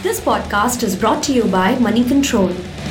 This podcast is brought to you by Money Control.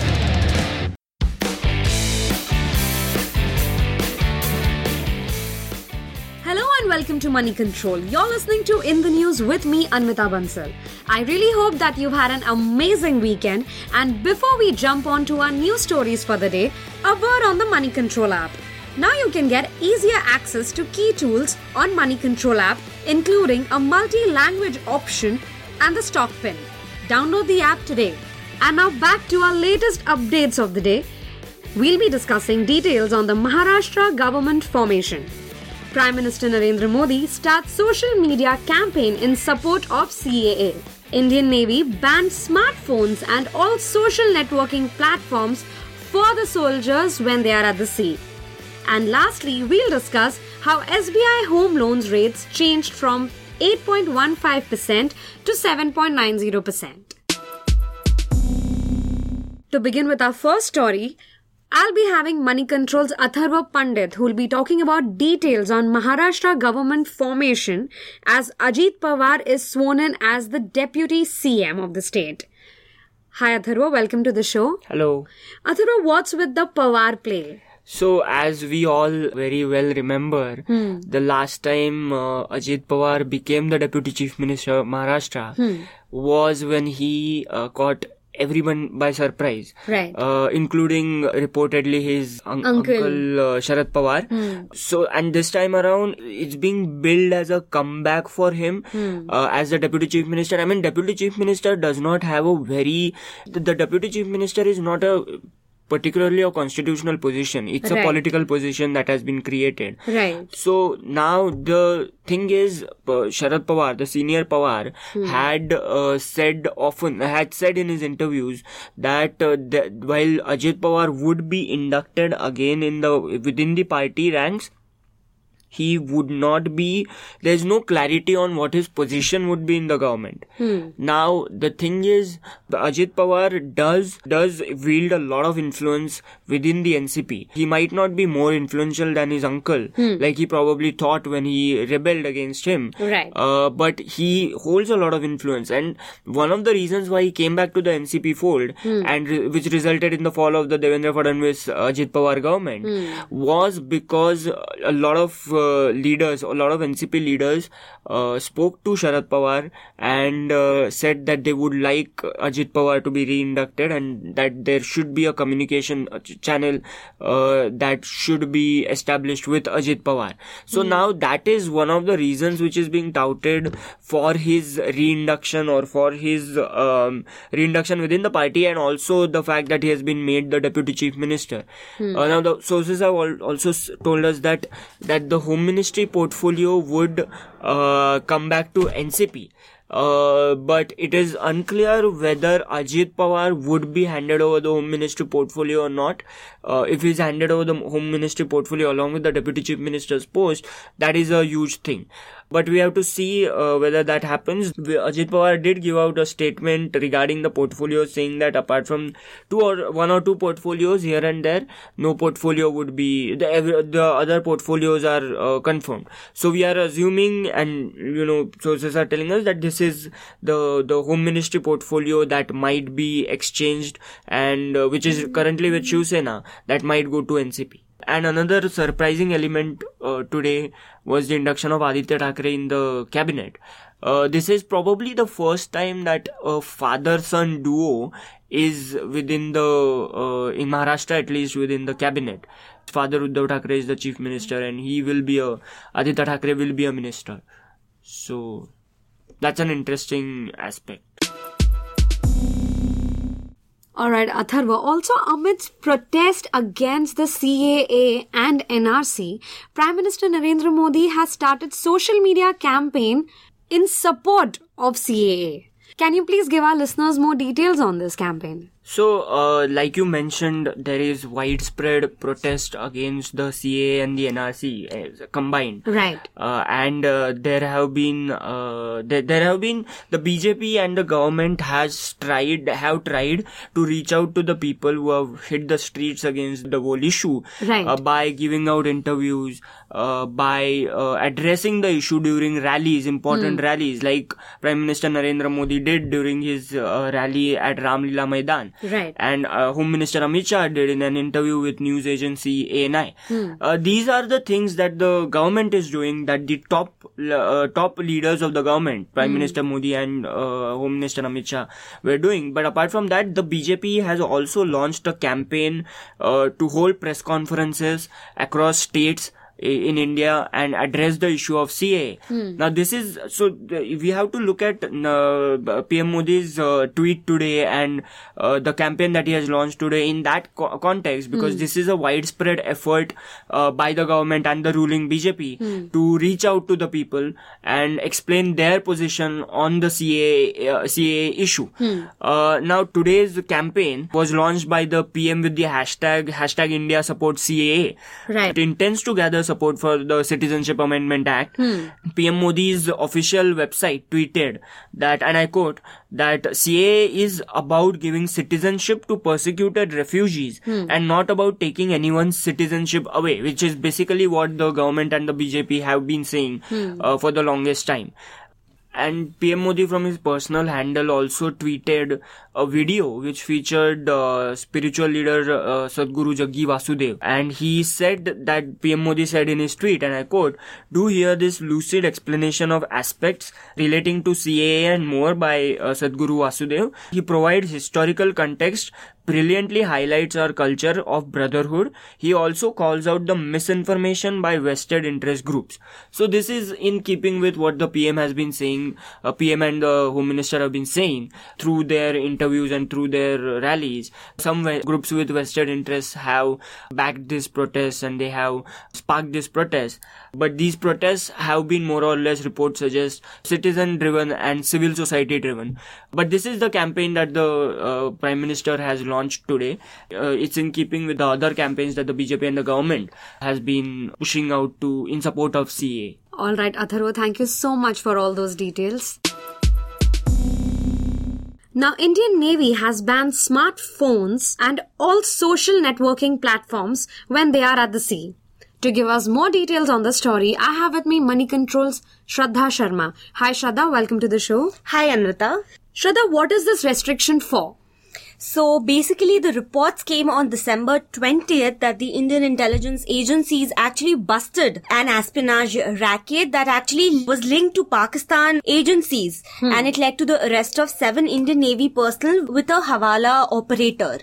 Hello and welcome to Money Control. You're listening to In the News with me, Anmita Bansal. I really hope that you've had an amazing weekend. And before we jump on to our news stories for the day, a word on the Money Control app. Now you can get easier access to key tools on Money Control app, including a multi-language option and the stock pin. Download the app today. And now back to our latest updates of the day. We'll be discussing details on the Maharashtra government formation. Prime Minister Narendra Modi starts social media campaign in support of CAA. Indian Navy banned smartphones and all social networking platforms for the soldiers when they are at the sea. And lastly, we'll discuss how SBI home loans rates changed from 8.15% to 7.90%. To begin with our first story, I'll be having Money Control's Atharva Pandit, who will be talking about details on Maharashtra government formation as Ajit Pawar is sworn in as the Deputy CM of the state. Hi Atharva, welcome to the show. Hello. Atharva, what's with the Pawar play? So, as we all very well remember, the last time Ajit Pawar became the Deputy Chief Minister of Maharashtra was when he caught everyone by surprise, right? Including reportedly his uncle Sharad Pawar. So, and this time around, it's being billed as a comeback for him as the Deputy Chief Minister. I mean, Deputy Chief Minister does not have a very... The Deputy Chief Minister is not a particularly a constitutional position. It's a political position that has been created. Right. So now the thing is, Sharad Pawar, the senior Pawar, had said in his interviews that while Ajit Pawar would be inducted again within the party ranks, he would not be, there's no clarity on what his position would be in the government. Now, the thing is, Ajit Pawar does wield a lot of influence within the NCP. He might not be more influential than his uncle, like he probably thought when he rebelled against him. Right. But he holds a lot of influence. And one of the reasons why he came back to the NCP fold, which resulted in the fall of the Devendra Fadnavis Ajit Pawar government, was because a lot of NCP leaders spoke to Sharad Pawar and said that they would like Ajit Pawar to be re-inducted and that there should be a communication channel that should be established with Ajit Pawar. So now that is one of the reasons which is being touted for his re-induction or for his re-induction within the party, and also the fact that he has been made the Deputy Chief Minister. Now the sources have also told us that the Home Ministry portfolio would come back to NCP. But it is unclear whether Ajit Pawar would be handed over the Home Ministry portfolio or not. If he's handed over the Home Ministry portfolio along with the Deputy Chief Minister's post, that is a huge thing. But we have to see whether that happens. Ajit Pawar did give out a statement regarding the portfolio, saying that apart from one or two portfolios here and there, no portfolio would be, the other portfolios are confirmed. So we are assuming, and sources are telling us that this is the Home Ministry portfolio that might be exchanged, and which is currently with Shiv Sena, that might go to NCP. And another surprising element today was the induction of Aditya Thackeray in the cabinet. This is probably the first time that a father-son duo is within in Maharashtra at least, within the cabinet. Father Uddhav Thackeray is the chief minister and Aditya Thackeray will be a minister. So that's an interesting aspect. Alright, Atharva, also amidst protest against the CAA and NRC, Prime Minister Narendra Modi has started social media campaign in support of CAA. Can you please give our listeners more details on this campaign? So, like you mentioned, there is widespread protest against the CAA and the NRC combined. Right. And there have been the BJP and the government have tried to reach out to the people who have hit the streets against the whole issue. Right. By giving out interviews, by addressing the issue during rallies, important rallies, like Prime Minister Narendra Modi did during his rally at Ramlila Maidan. Right. And Home Minister Amit Shah did in an interview with news agency ANI. These are the things that the government is doing, that the top leaders of the government, Prime Minister Modi and Home Minister Amit Shah, were doing. But apart from that, the BJP has also launched a campaign to hold press conferences across states in India and address the issue of CAA. Now this is, we have to look at PM Modi's tweet today and the campaign that he has launched today in that context, because this is a widespread effort by the government and the ruling BJP to reach out to the people and explain their position on the CAA issue. Now today's campaign was launched by the PM with the hashtag India Support CAA. Right. It intends to gather support for the Citizenship Amendment Act. PM Modi's official website tweeted that, and I quote, that CAA is about giving citizenship to persecuted refugees and not about taking anyone's citizenship away, which is basically what the government and the BJP have been saying for the longest time. And PM Modi from his personal handle also tweeted a video which featured spiritual leader Sadhguru Jaggi Vasudev. And he said that PM Modi said in his tweet, and I quote, "Do hear this lucid explanation of aspects relating to CAA and more by Sadhguru Vasudev. He provides historical context, brilliantly highlights our culture of brotherhood. He also calls out the misinformation by vested interest groups." So this is in keeping with what the PM has been saying, PM and the Home Minister have been saying through their interviews and through their rallies. Some groups with vested interests have backed this protest and they have sparked this protest. But these protests have been more or less, reports suggest, citizen driven and civil society driven. But this is the campaign that the Prime Minister has launched today. It's in keeping with the other campaigns that the BJP and the government has been pushing out to in support of CAA. All right, Atharva, thank you so much for all those details. Now, Indian Navy has banned smartphones and all social networking platforms when they are at the sea. To give us more details on the story, I have with me Money Control's Shraddha Sharma. Hi Shraddha, welcome to the show. Hi Anvita. Shraddha, what is this restriction for? So basically the reports came on December 20th that the Indian intelligence agencies actually busted an espionage racket that actually was linked to Pakistan agencies and it led to the arrest of 7 Indian Navy personnel with a Hawala operator.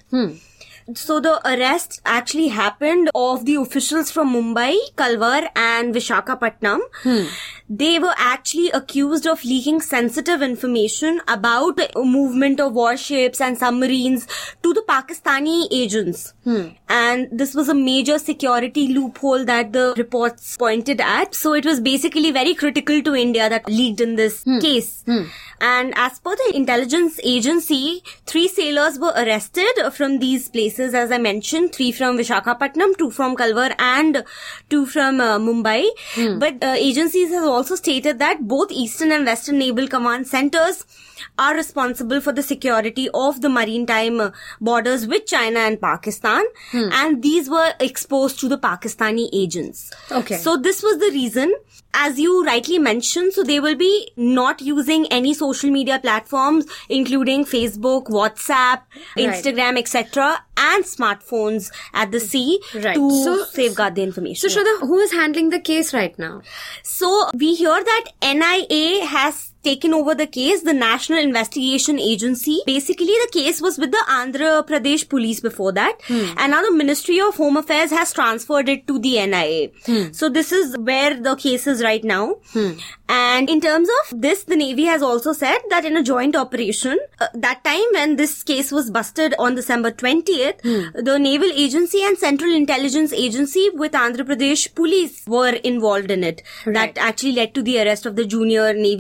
So the arrest actually happened of the officials from Mumbai, Kalwar and Visakhapatnam. They were actually accused of leaking sensitive information about the movement of warships and submarines to the Pakistani agents. And this was a major security loophole that the reports pointed at. So it was basically very critical to India that leaked in this case. And as per the intelligence agency, 3 sailors were arrested from these places, as I mentioned, 3 from Visakhapatnam, 2 from Kalwar and 2 from Mumbai. But agencies have also stated that both Eastern and Western Naval Command centers are responsible for the security of the maritime borders with China and Pakistan. And these were exposed to the Pakistani agents. Okay. So this was the reason. As you rightly mentioned, so they will be not using any social media platforms, including Facebook, WhatsApp, Instagram, etc., and smartphones at the sea to safeguard the information. So, Shraddha, who is handling the case right now? So, we hear that NIA has taken over the case, the National Investigation Agency. Basically, the case was with the Andhra Pradesh police before that. And now the Ministry of Home Affairs has transferred it to the NIA. So this is where the case is right now. And in terms of this, the Navy has also said that in a joint operation, that time when this case was busted on December 20th, the Naval Agency and Central Intelligence Agency with Andhra Pradesh police were involved in it. That actually led to the arrest of the junior Navy person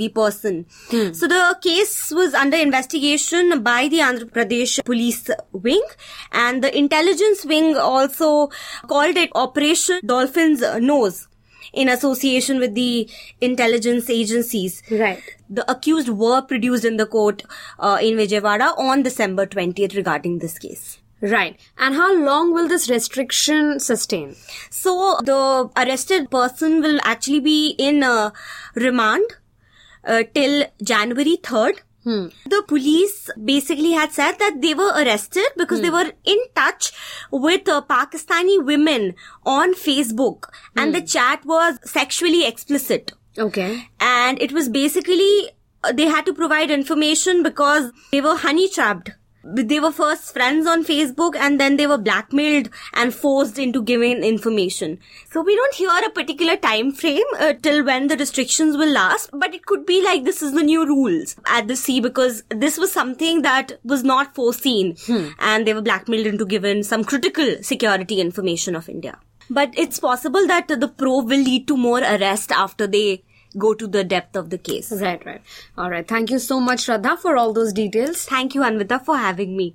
person. So the case was under investigation by the Andhra Pradesh Police Wing, and the intelligence wing also called it Operation Dolphin's Nose in association with the intelligence agencies. Right. The accused were produced in the court in Vijayawada on December 20th regarding this case. Right. And how long will this restriction sustain? So the arrested person will actually be in remand till January 3rd. The police basically had said that they were arrested because they were in touch with Pakistani women on Facebook, and the chat was sexually explicit. Okay. And it was basically, they had to provide information because they were honey trapped. They were first friends on Facebook, and then they were blackmailed and forced into giving information. So we don't hear a particular time frame till when the restrictions will last, but it could be like this is the new rules at the sea, because this was something that was not foreseen, and they were blackmailed into giving some critical security information of India. But it's possible that the probe will lead to more arrest after they go to the depth of the case. Right. All right. Thank you so much, Shraddha, for all those details. Thank you, Anvita, for having me.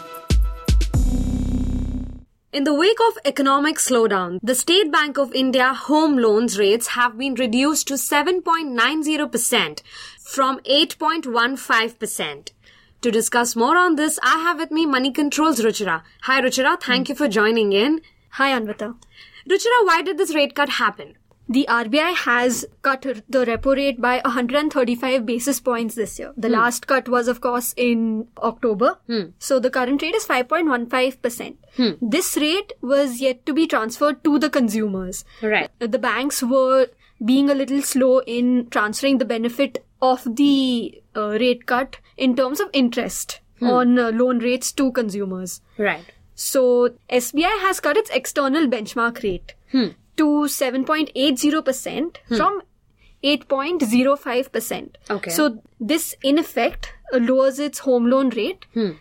In the wake of economic slowdown, the State Bank of India home loans rates have been reduced to 7.90% from 8.15%. To discuss more on this, I have with me Money Control's Ruchira. Hi, Ruchira. Thank you for joining in. Hi, Anvita. Ruchira, why did this rate cut happen? The RBI has cut the repo rate by 135 basis points this year. The last cut was, of course, in October. So the current rate is 5.15%. This rate was yet to be transferred to the consumers. Right. The banks were being a little slow in transferring the benefit of the rate cut in terms of interest on loan rates to consumers. Right. So SBI has cut its external benchmark rate to 7.80% from 8.05%. Okay. So this, in effect, lowers its home loan rate to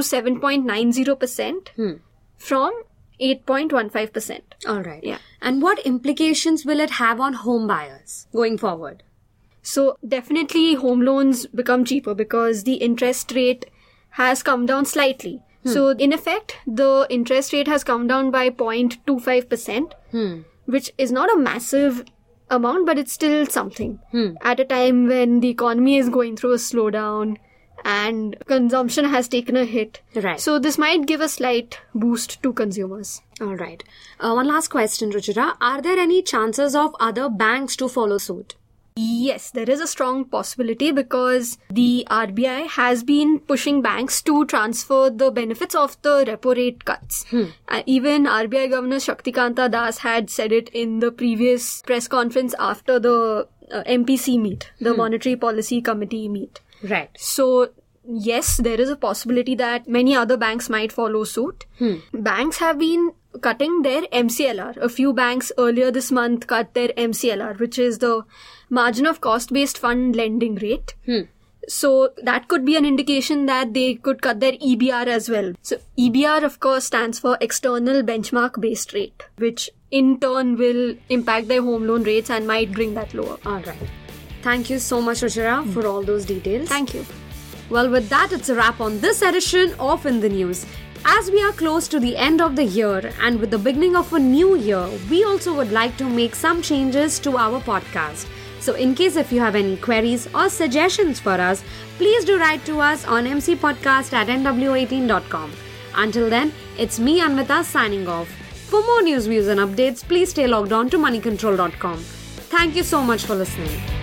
7.90% from 8.15%. All right. Yeah. And what implications will it have on home buyers going forward? So definitely home loans become cheaper because the interest rate has come down slightly. So in effect, the interest rate has come down by 0.25%, which is not a massive amount, but it's still something. At a time when the economy is going through a slowdown and consumption has taken a hit. Right. So this might give a slight boost to consumers. All right. One last question, Ruchira. Are there any chances of other banks to follow suit? Yes, there is a strong possibility because the RBI has been pushing banks to transfer the benefits of the repo rate cuts. Even RBI Governor Shaktikanta Das had said it in the previous press conference after the MPC meet, the Monetary Policy Committee meet. Right. So, yes, there is a possibility that many other banks might follow suit. Banks have been cutting their MCLR. A few banks earlier this month cut their MCLR, which is the margin of cost-based fund lending rate. So that could be an indication that they could cut their EBR as well. So EBR, of course, stands for external benchmark-based rate, which in turn will impact their home loan rates and might bring that lower. All right. Thank you so much, Ruchira, for all those details. Thank you. Well, with that, it's a wrap on this edition of In the News. As we are close to the end of the year and with the beginning of a new year, we also would like to make some changes to our podcast. So in case if you have any queries or suggestions for us, please do write to us on mcpodcast@nw18.com. Until then, it's me, Anvita, signing off. For more news, views and updates, please stay logged on to moneycontrol.com. Thank you so much for listening.